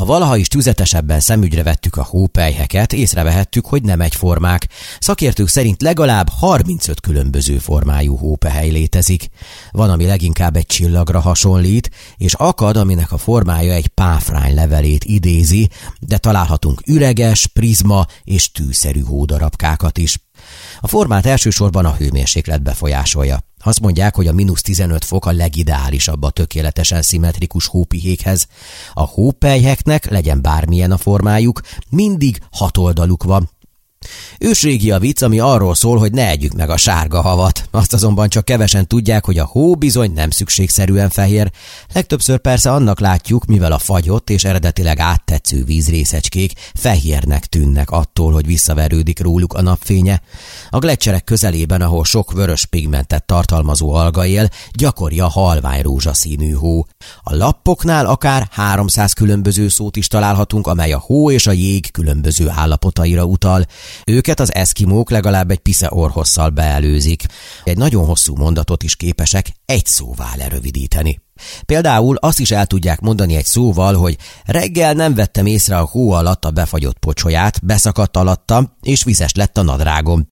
Ha valaha is tüzetesebben szemügyre vettük a hópelyheket, észrevehettük, hogy nem egyformák. Szakértők szerint legalább 35 különböző formájú hópehely létezik. Van, ami leginkább egy csillagra hasonlít, és akad, aminek a formája egy páfrány levelét idézi, de találhatunk üreges, prizma és tűszerű hódarabkákat is. A formát elsősorban a hőmérséklet befolyásolja. Azt mondják, hogy a -15 fok a legideálisabb a tökéletesen szimmetrikus hópihékhez. A hópelyheknek, legyen bármilyen a formájuk, mindig 6 oldaluk van. Ősrégi a vicc, ami arról szól, hogy ne együk meg a sárga havat. Azt azonban csak kevesen tudják, hogy a hó bizony nem szükségszerűen fehér. Legtöbbször persze annak látjuk, mivel a fagyott és eredetileg áttetsző vízrészecskék fehérnek tűnnek attól, hogy visszaverődik róluk a napfénye. A gleccserek közelében, ahol sok vörös pigmentet tartalmazó alga él, gyakori a halvány rózsaszínű hó. A lappoknál akár 300 különböző szót is találhatunk, amely a hó és a jég különböző állapotaira utal. Őket az eszkimók legalább egy pisze orrhosszal beelőzik. Egy nagyon hosszú mondatot is képesek egy szóvá lerövidíteni. Például azt is el tudják mondani egy szóval, hogy reggel nem vettem észre a hó alatt a befagyott pocsolyát, beszakadt alattam, és vizes lett a nadrágom.